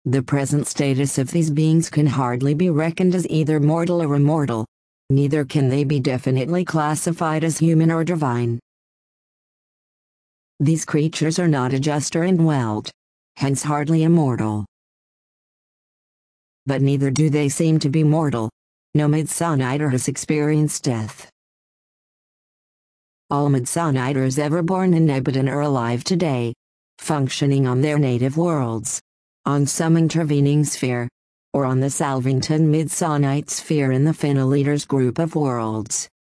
The present status of these beings can hardly be reckoned as either mortal or immortal. Neither can they be definitely classified as human or divine. These creatures are not adjust or indwelt, hence hardly immortal. But neither do they seem to be mortal. No Midsonider has experienced death. All Midsoniders ever born in Nebadon are alive today, functioning on their native worlds, on some intervening sphere, or on the Salvington Midsonite sphere in the Feneliters group of worlds.